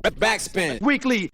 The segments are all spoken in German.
Backspin. Weekly.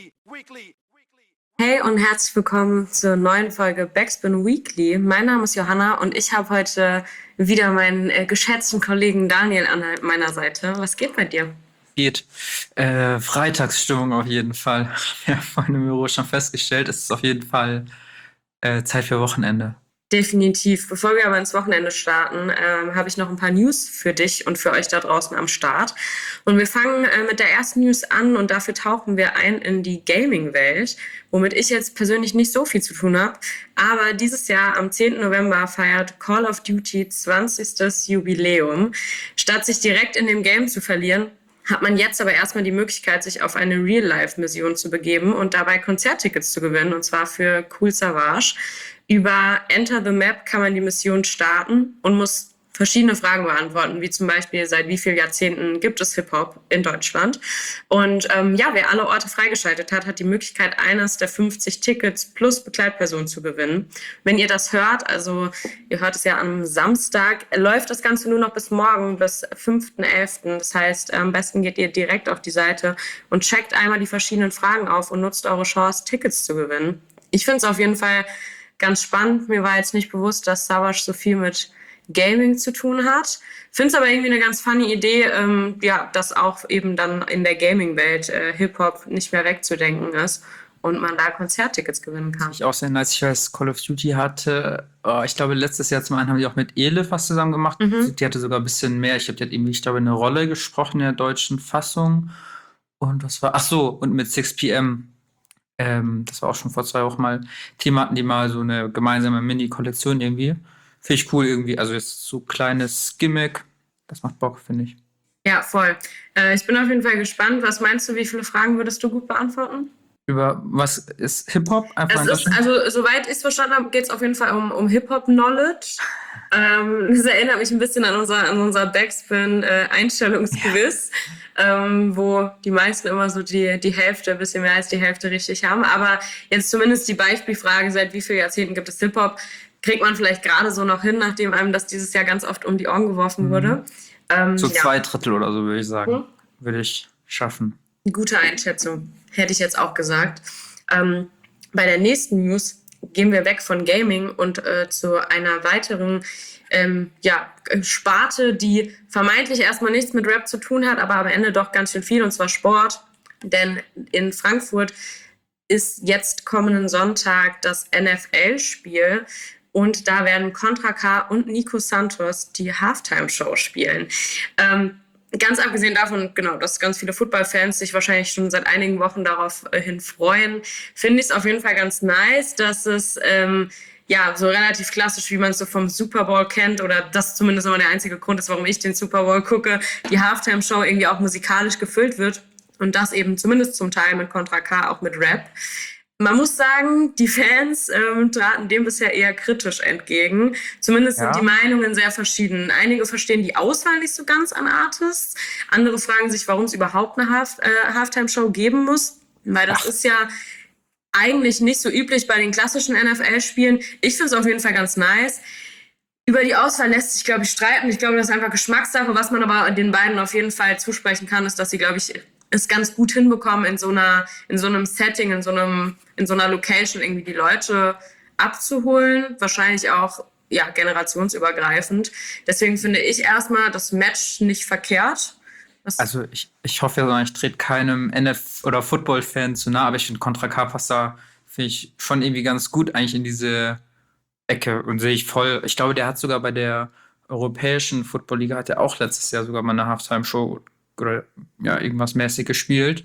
Hey und herzlich willkommen zur neuen Folge Backspin Weekly. Mein Name ist Johanna und ich habe heute wieder meinen geschätzten Kollegen Daniel an meiner Seite. Was geht bei dir? Geht. Freitagsstimmung auf jeden Fall. Wir haben vorhin im Büro schon festgestellt, es ist auf jeden Fall Zeit für Wochenende. Definitiv. Bevor wir aber ins Wochenende starten, habe ich noch ein paar News für dich und für euch da draußen am Start. Und wir fangen mit der ersten News an und dafür tauchen wir ein in die Gaming-Welt, womit ich jetzt persönlich nicht so viel zu tun habe. Aber dieses Jahr am 10. November feiert Call of Duty 20. Jubiläum. Statt sich direkt in dem Game zu verlieren, hat man jetzt aber erstmal die Möglichkeit, sich auf eine Real-Life-Mission zu begeben und dabei Konzerttickets zu gewinnen, und zwar für Cool Savage. Über Enter the Map kann man die Mission starten und muss verschiedene Fragen beantworten, wie zum Beispiel, seit wie vielen Jahrzehnten gibt es Hip-Hop in Deutschland? Und wer alle Orte freigeschaltet hat, hat die Möglichkeit, eines der 50 Tickets plus Begleitperson zu gewinnen. Wenn ihr das hört, also ihr hört es ja am Samstag, läuft das Ganze nur noch bis morgen, bis 5.11. Das heißt, am besten geht ihr direkt auf die Seite und checkt einmal die verschiedenen Fragen auf und nutzt eure Chance, Tickets zu gewinnen. Ich finde es auf jeden Fall ganz spannend. Mir war jetzt nicht bewusst, dass Savage so viel mit Gaming zu tun hat. Finde es aber irgendwie eine ganz funny Idee, dass auch eben dann in der Gaming-Welt Hip-Hop nicht mehr wegzudenken ist und man da Konzerttickets gewinnen kann. Ich auch sehr nice, ich weiß, Call of Duty hatte, ich glaube, letztes Jahr zum einen haben die auch mit Elif was zusammen gemacht. Die hatte sogar ein bisschen mehr. Die hat irgendwie, ich glaube, eine Rolle gesprochen in der deutschen Fassung. Und was war, und mit 6PM. Das war auch schon vor 2 Wochen mal. Thema hatten die mal so eine gemeinsame Mini-Kollektion irgendwie. Finde ich cool irgendwie. Also jetzt so kleines Gimmick. Das macht Bock, finde ich. Ja, voll. Ich bin auf jeden Fall gespannt. Was meinst du, wie viele Fragen würdest du gut beantworten? Über was ist Hip-Hop? Soweit ich es verstanden habe, geht es auf jeden Fall um Hip-Hop-Knowledge. Das erinnert mich ein bisschen an unser Backspin-Einstellungsquiz, wo die meisten immer so die Hälfte, ein bisschen mehr als die Hälfte richtig haben. Aber jetzt zumindest die Beispielfrage, seit wie vielen Jahrzehnten gibt es Hip-Hop, kriegt man vielleicht gerade so noch hin, nachdem einem das dieses Jahr ganz oft um die Ohren geworfen wurde. So 2/3 oder so, würde ich sagen. Würde ich schaffen. Gute Einschätzung, hätte ich jetzt auch gesagt. Bei der nächsten News gehen wir weg von Gaming und zu einer weiteren Sparte, die vermeintlich erstmal nichts mit Rap zu tun hat, aber am Ende doch ganz schön viel, und zwar Sport. Denn in Frankfurt ist jetzt kommenden Sonntag das NFL-Spiel und da werden Contra K und Nico Santos die Halftime-Show spielen. Ganz abgesehen davon, dass ganz viele Football-Fans sich wahrscheinlich schon seit einigen Wochen darauf hin freuen, finde ich es auf jeden Fall ganz nice, dass es so relativ klassisch, wie man es so vom Super Bowl kennt, oder das zumindest immer der einzige Grund ist, warum ich den Super Bowl gucke, die Halftime-Show irgendwie auch musikalisch gefüllt wird und das eben zumindest zum Teil mit Contra K, auch mit Rap. Man muss sagen, die Fans traten dem bisher eher kritisch entgegen. Zumindest sind die Meinungen sehr verschieden. Einige verstehen die Auswahl nicht so ganz an Artists. Andere fragen sich, warum es überhaupt eine Halftime-Show geben muss. Weil das ist ja eigentlich nicht so üblich bei den klassischen NFL-Spielen. Ich finde es auf jeden Fall ganz nice. Über die Auswahl lässt sich, glaube ich, streiten. Ich glaube, das ist einfach Geschmackssache. Was man aber den beiden auf jeden Fall zusprechen kann, ist, dass sie, glaube ich, es ganz gut hinbekommen, in so einem Setting, in so einer Location irgendwie die Leute abzuholen. Wahrscheinlich auch generationsübergreifend. Deswegen finde ich erstmal das Match nicht verkehrt. Also ich hoffe ja, ich trete keinem NF- oder Football-Fan zu nah, aber ich finde Contra K passt da, finde ich, schon irgendwie ganz gut eigentlich in diese Ecke und sehe ich voll. Ich glaube, der hat sogar bei der europäischen Football-Liga, hat er auch letztes Jahr sogar mal eine Halftime-Show oder irgendwas mäßig gespielt.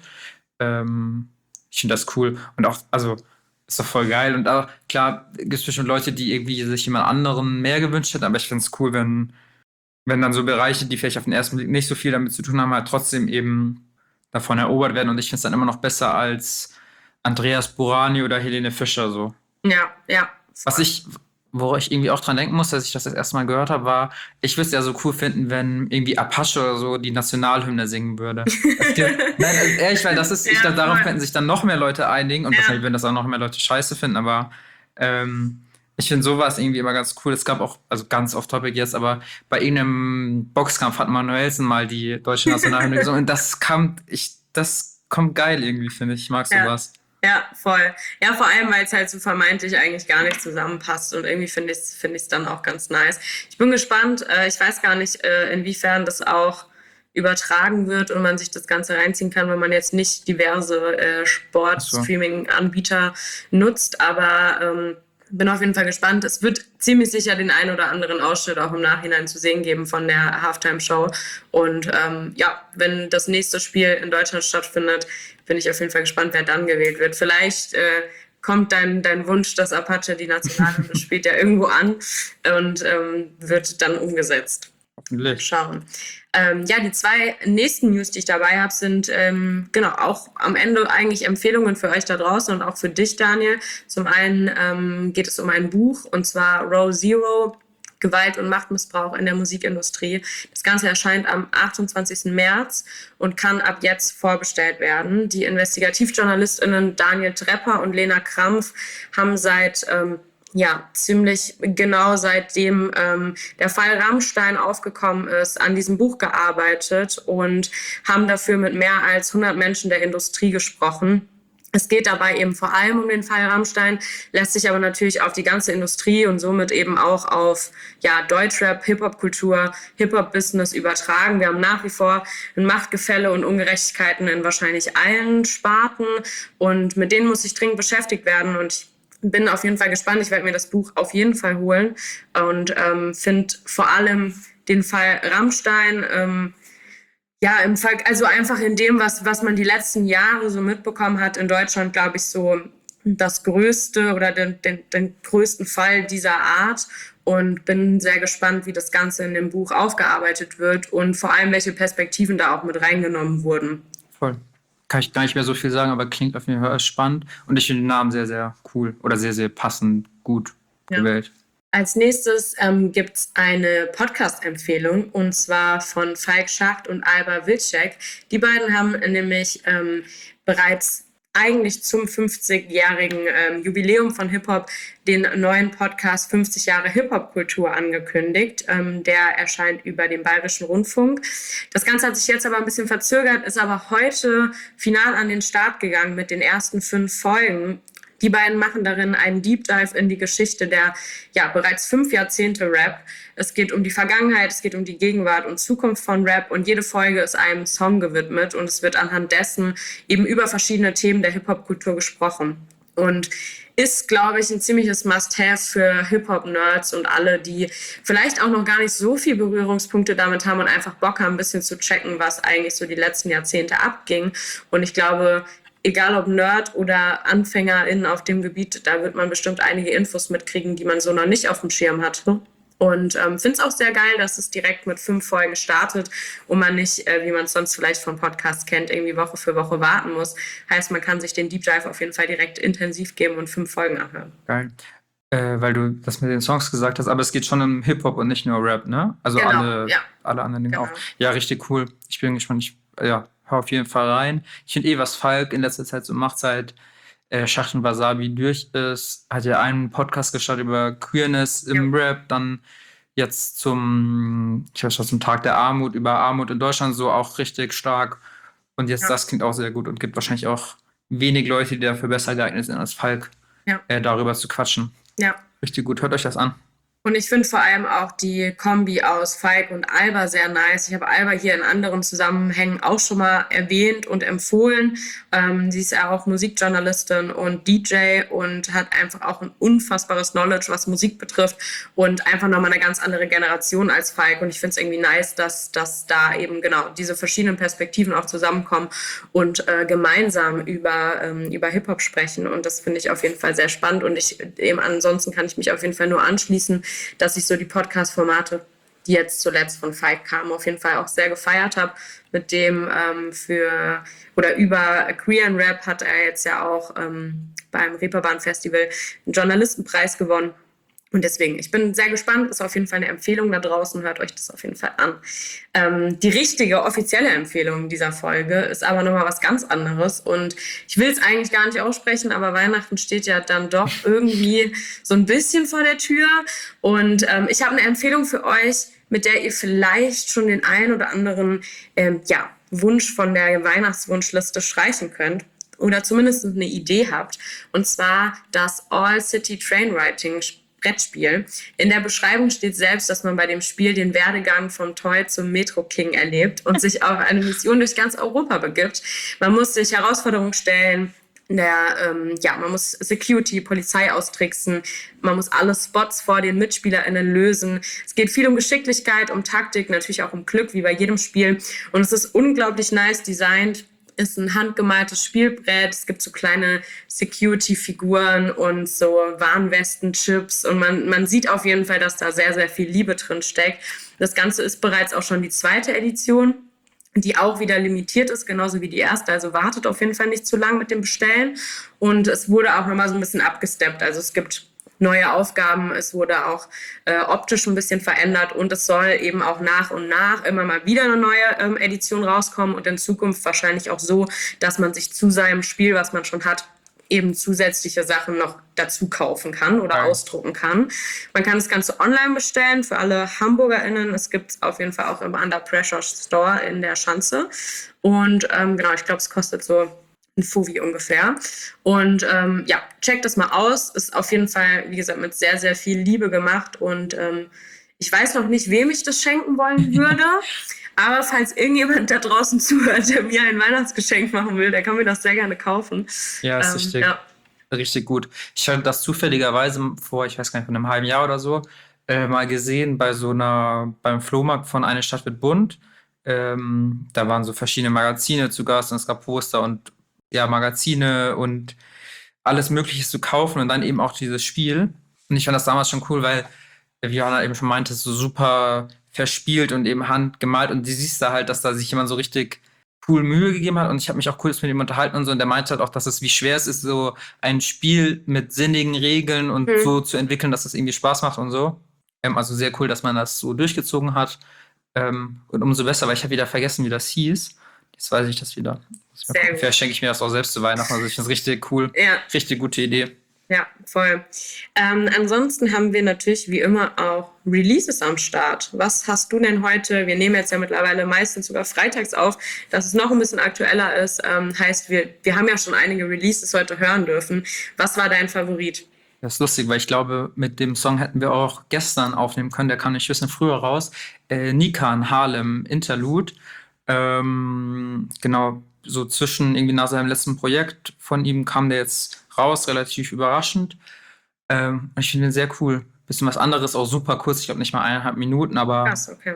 Ich finde das cool. Und auch, also, ist doch voll geil. Und auch, klar, gibt es bestimmt Leute, die irgendwie sich jemand anderen mehr gewünscht hätten, aber ich finde es cool, wenn dann so Bereiche, die vielleicht auf den ersten Blick nicht so viel damit zu tun haben, halt trotzdem eben davon erobert werden. Und ich finde es dann immer noch besser als Andreas Burani oder Helene Fischer so. Ja. Worauf ich irgendwie auch dran denken muss, als ich das erste Mal gehört habe, war, ich würde es ja so cool finden, wenn irgendwie Apache oder so die Nationalhymne singen würde. Nein, also ehrlich, weil das ist, ich glaube, darauf könnten sich dann noch mehr Leute einigen und wahrscheinlich würden das auch noch mehr Leute scheiße finden, aber ich finde sowas irgendwie immer ganz cool. Es gab auch, also ganz off-topic jetzt, aber bei irgendeinem Boxkampf hat Manuelsen mal die deutsche Nationalhymne gesungen und das kommt geil irgendwie, finde ich. Ich mag Ja. sowas. Ja, voll. Ja, vor allem, weil es halt so vermeintlich eigentlich gar nicht zusammenpasst und irgendwie finde ich es dann auch ganz nice. Ich bin gespannt. Ich weiß gar nicht, inwiefern das auch übertragen wird und man sich das Ganze reinziehen kann, wenn man jetzt nicht diverse Achso. Sport-Streaming-Anbieter nutzt. Aber bin auf jeden Fall gespannt. Es wird ziemlich sicher den einen oder anderen Ausschnitt auch im Nachhinein zu sehen geben von der Halftime-Show. Und ja, wenn das nächste Spiel in Deutschland stattfindet, bin ich auf jeden Fall gespannt, wer dann gewählt wird. Vielleicht kommt dein Wunsch, dass Apache die Nationalhymne spielt, ja irgendwo an und wird dann umgesetzt. Hoffentlich. Schauen. Ja, die zwei nächsten News, die ich dabei habe, sind genau auch am Ende eigentlich Empfehlungen für euch da draußen und auch für dich, Daniel. Zum einen geht es um ein Buch und zwar Row Zero, Gewalt und Machtmissbrauch in der Musikindustrie. Das Ganze erscheint am 28. März und kann ab jetzt vorbestellt werden. Die InvestigativjournalistInnen Daniel Trepper und Lena Krampf haben seit ja, ziemlich genau seitdem der Fall Rammstein aufgekommen ist, an diesem Buch gearbeitet und haben dafür mit mehr als 100 Menschen der Industrie gesprochen. Es geht dabei eben vor allem um den Fall Rammstein, lässt sich aber natürlich auf die ganze Industrie und somit eben auch auf ja, Deutschrap, Hip-Hop-Kultur, Hip-Hop-Business übertragen. Wir haben nach wie vor ein Machtgefälle und Ungerechtigkeiten in wahrscheinlich allen Sparten und mit denen muss sich dringend beschäftigt werden und ich bin auf jeden Fall gespannt. Ich werde mir das Buch auf jeden Fall holen und finde vor allem den Fall Rammstein ja, im Fall, also einfach in dem, was man die letzten Jahre so mitbekommen hat in Deutschland, glaube ich, so das größte oder den größten Fall dieser Art und bin sehr gespannt, wie das Ganze in dem Buch aufgearbeitet wird und vor allem, welche Perspektiven da auch mit reingenommen wurden. Voll. Kann ich gar nicht mehr so viel sagen, aber klingt auf jeden Fall spannend. Und ich finde den Namen sehr, sehr cool oder sehr, sehr passend gut gewählt. Als nächstes gibt es eine Podcast-Empfehlung und zwar von Falk Schacht und Alba Wilczek. Die beiden haben nämlich bereits eigentlich zum 50-jährigen Jubiläum von Hip-Hop den neuen Podcast 50 Jahre Hip-Hop-Kultur angekündigt. Der erscheint über den Bayerischen Rundfunk. Das Ganze hat sich jetzt aber ein bisschen verzögert, ist aber heute final an den Start gegangen mit den ersten 5 Folgen. Die beiden machen darin einen Deep Dive in die Geschichte der ja bereits 5 Jahrzehnte Rap. Es geht um die Vergangenheit, es geht um die Gegenwart und Zukunft von Rap und jede Folge ist einem Song gewidmet und es wird anhand dessen eben über verschiedene Themen der Hip-Hop-Kultur gesprochen. Und ist, glaube ich, ein ziemliches Must-Have für Hip-Hop-Nerds und alle, die vielleicht auch noch gar nicht so viel Berührungspunkte damit haben und einfach Bock haben, ein bisschen zu checken, was eigentlich so die letzten Jahrzehnte abging. Und ich glaube, egal ob Nerd oder AnfängerInnen auf dem Gebiet, da wird man bestimmt einige Infos mitkriegen, die man so noch nicht auf dem Schirm hatte. Und finde es auch sehr geil, dass es direkt mit 5 Folgen startet und man nicht, wie man es sonst vielleicht vom Podcast kennt, irgendwie Woche für Woche warten muss. Heißt, man kann sich den Deep Dive auf jeden Fall direkt intensiv geben und 5 Folgen anhören. Geil. Weil du das mit den Songs gesagt hast, aber es geht schon um Hip-Hop und nicht nur Rap, ne? Also Genau, alle anderen Dinge genau. auch. Ja, richtig cool. Ich bin gespannt. Hör auf jeden Fall rein. Ich finde was Falk in letzter Zeit so macht, seit Schacht und Wasabi durch ist, hat ja einen Podcast gestartet über Queerness im Rap, dann jetzt zum Tag der Armut, über Armut in Deutschland so auch richtig stark. Und jetzt das klingt auch sehr gut und gibt wahrscheinlich auch wenig Leute, die dafür besser geeignet sind als Falk, darüber zu quatschen. Ja. Richtig gut, hört euch das an. Und ich finde vor allem auch die Kombi aus Falk und Alba sehr nice. Ich habe Alba hier in anderen Zusammenhängen auch schon mal erwähnt und empfohlen. Sie ist ja auch Musikjournalistin und DJ und hat einfach auch ein unfassbares Knowledge, was Musik betrifft und einfach nochmal eine ganz andere Generation als Falk. Und ich finde es irgendwie nice, dass da eben genau diese verschiedenen Perspektiven auch zusammenkommen und gemeinsam über Hip-Hop sprechen. Und das finde ich auf jeden Fall sehr spannend. Und ansonsten kann ich mich auf jeden Fall nur anschließen, dass ich so die Podcast-Formate, die jetzt zuletzt von Falk kamen, auf jeden Fall auch sehr gefeiert habe. Mit dem über Queer and Rap hat er jetzt ja auch beim Reeperbahn-Festival einen Journalistenpreis gewonnen. Und deswegen, ich bin sehr gespannt, ist auf jeden Fall eine Empfehlung da draußen, hört euch das auf jeden Fall an. Die richtige, offizielle Empfehlung dieser Folge ist aber nochmal was ganz anderes und ich will es eigentlich gar nicht aussprechen, aber Weihnachten steht ja dann doch irgendwie so ein bisschen vor der Tür und ich habe eine Empfehlung für euch, mit der ihr vielleicht schon den einen oder anderen Wunsch von der Weihnachtswunschliste streichen könnt oder zumindest eine Idee habt. Und zwar das All-City Trainwriting Brettspiel. In der Beschreibung steht selbst, dass man bei dem Spiel den Werdegang vom Toy zum Metro King erlebt und sich auf eine Mission durch ganz Europa begibt. Man muss sich Herausforderungen stellen, man muss Security, Polizei austricksen, man muss alle Spots vor den MitspielerInnen lösen. Es geht viel um Geschicklichkeit, um Taktik, natürlich auch um Glück, wie bei jedem Spiel. Und es ist unglaublich nice designt. Ist ein handgemaltes Spielbrett. Es gibt so kleine Security-Figuren und so Warnwesten-Chips. Und man sieht auf jeden Fall, dass da sehr, sehr viel Liebe drin steckt. Das Ganze ist bereits auch schon die 2. Edition, die auch wieder limitiert ist, genauso wie die erste. Also wartet auf jeden Fall nicht zu lang mit dem Bestellen. Und es wurde auch nochmal so ein bisschen abgesteppt. Also es gibt neue Aufgaben, es wurde auch optisch ein bisschen verändert und es soll eben auch nach und nach immer mal wieder eine neue Edition rauskommen und in Zukunft wahrscheinlich auch so, dass man sich zu seinem Spiel, was man schon hat, eben zusätzliche Sachen noch dazu kaufen kann oder ausdrucken kann. Man kann das Ganze online bestellen für alle HamburgerInnen. Es gibt es auf jeden Fall auch im Under Pressure Store in der Schanze. Und ich glaube, es kostet so ein Fuffi ungefähr. Und checkt das mal aus. Ist auf jeden Fall, wie gesagt, mit sehr, sehr viel Liebe gemacht. Und ich weiß noch nicht, wem ich das schenken wollen würde. Aber falls irgendjemand da draußen zuhört, der mir ein Weihnachtsgeschenk machen will, der kann mir das sehr gerne kaufen. Ja, ist richtig gut. Ich hatte das zufälligerweise vor, ich weiß gar nicht, von einem halben Jahr oder so, mal gesehen beim Flohmarkt von Eine Stadt wird bunt. Da waren so verschiedene Magazine zu Gast und es gab Poster und Magazine und alles Mögliche zu kaufen und dann eben auch dieses Spiel. Und ich fand das damals schon cool, weil, wie Johanna eben schon meinte, so super verspielt und eben handgemalt und du siehst da halt, dass da sich jemand so richtig cool Mühe gegeben hat und ich habe mich auch cool mit ihm unterhalten und so und der meinte halt auch, wie schwer es ist, so ein Spiel mit sinnigen Regeln und so zu entwickeln, dass das irgendwie Spaß macht und so. Also sehr cool, dass man das so durchgezogen hat und umso besser, weil ich habe wieder vergessen, wie das hieß. Jetzt weiß ich das wieder. Vielleicht schenke ich mir das auch selbst zu Weihnachten, also ich finde es richtig cool, richtig gute Idee. Ja, voll. Ansonsten haben wir natürlich wie immer auch Releases am Start. Was hast du denn heute? Wir nehmen jetzt ja mittlerweile meistens sogar freitags auf, dass es noch ein bisschen aktueller ist. Heißt, wir haben ja schon einige Releases heute hören dürfen. Was war dein Favorit? Das ist lustig, weil ich glaube, mit dem Song hätten wir auch gestern aufnehmen können. Der kam nicht ein bisschen früher raus. Nikan, Harlem, Interlude. Genau, so irgendwie nach seinem letzten Projekt von ihm kam der jetzt raus, relativ überraschend. Ich finde den sehr cool. Bisschen was anderes, auch super kurz, ich glaube nicht mal 1,5 Minuten, aber Krass, okay.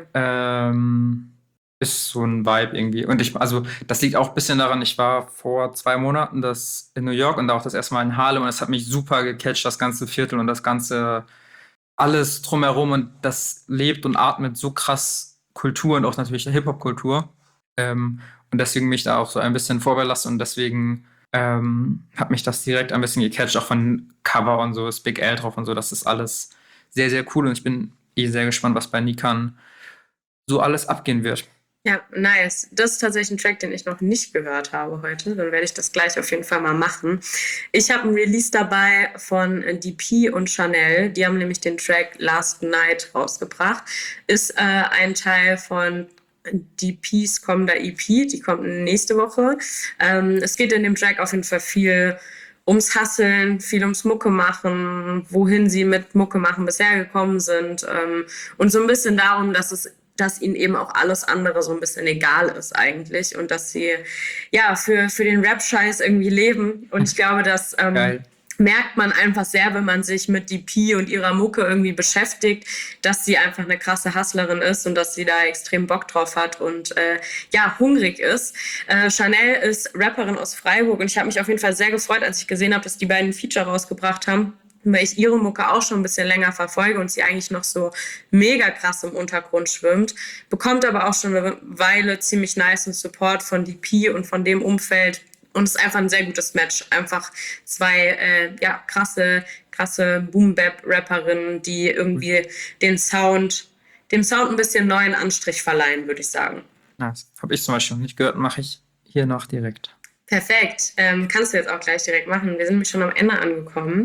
ist so ein Vibe irgendwie. Und das liegt auch ein bisschen daran, ich war vor 2 Monaten in New York und auch das erste Mal in Harlem und es hat mich super gecatcht, das ganze Viertel und das ganze, alles drumherum und das lebt und atmet so krass Kultur und auch natürlich der Hip-Hop-Kultur. Und deswegen mich da auch so ein bisschen vorbelastet und deswegen hat mich das direkt ein bisschen gecatcht, auch von Cover und so, ist Big L drauf und so, das ist alles sehr, sehr cool und ich bin sehr gespannt, was bei Nikan so alles abgehen wird. Ja, nice. Das ist tatsächlich ein Track, den ich noch nicht gehört habe heute. Dann werde ich das gleich auf jeden Fall mal machen. Ich habe einen Release dabei von DP und Chanel. Die haben nämlich den Track Last Night rausgebracht. Ist ein Teil von DPs kommender EP. Die kommt nächste Woche. Es geht in dem Track auf jeden Fall viel ums Hustlen, viel ums Mucke machen, wohin sie mit Mucke machen bisher gekommen sind. Und so ein bisschen darum, dass ihnen eben auch alles andere so ein bisschen egal ist eigentlich und dass sie für den Rap-Scheiß irgendwie leben. Und ich glaube, das merkt man einfach sehr, wenn man sich mit DP und ihrer Mucke irgendwie beschäftigt, dass sie einfach eine krasse Hustlerin ist und dass sie da extrem Bock drauf hat und hungrig ist. Chanel ist Rapperin aus Freiburg und ich habe mich auf jeden Fall sehr gefreut, als ich gesehen habe, dass die beiden ein Feature rausgebracht haben, weil ich ihre Mucke auch schon ein bisschen länger verfolge und sie eigentlich noch so mega krass im Untergrund schwimmt, bekommt aber auch schon eine Weile ziemlich nicen Support von DP und von dem Umfeld und es ist einfach ein sehr gutes Match. Einfach 2 krasse Boom-Bap-Rapperinnen, die irgendwie dem Sound ein bisschen neuen Anstrich verleihen, würde ich sagen. Das habe ich zum Beispiel noch nicht gehört, mache ich hier noch direkt. Perfekt. Kannst du jetzt auch gleich direkt machen. Wir sind nämlich schon am Ende angekommen.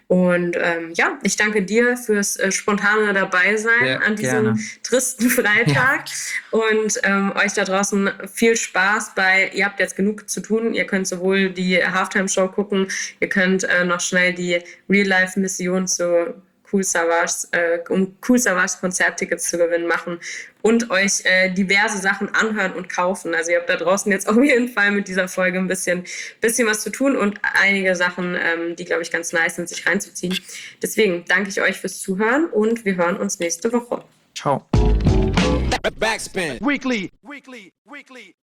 Und ja, ich danke dir fürs spontane Dabeisein an diesem tristen Freitag. Und euch da draußen viel Spaß ihr habt jetzt genug zu tun. Ihr könnt sowohl die Halftime-Show gucken, ihr könnt noch schnell die Real-Life-Mission zu Kool Savas, um Kool Savas Konzerttickets zu gewinnen machen und euch diverse Sachen anhören und kaufen. Also ihr habt da draußen jetzt auf jeden Fall mit dieser Folge ein bisschen was zu tun und einige Sachen, die, glaube ich, ganz nice sind, sich reinzuziehen. Deswegen danke ich euch fürs Zuhören und wir hören uns nächste Woche. Ciao. Backspin. Weekly.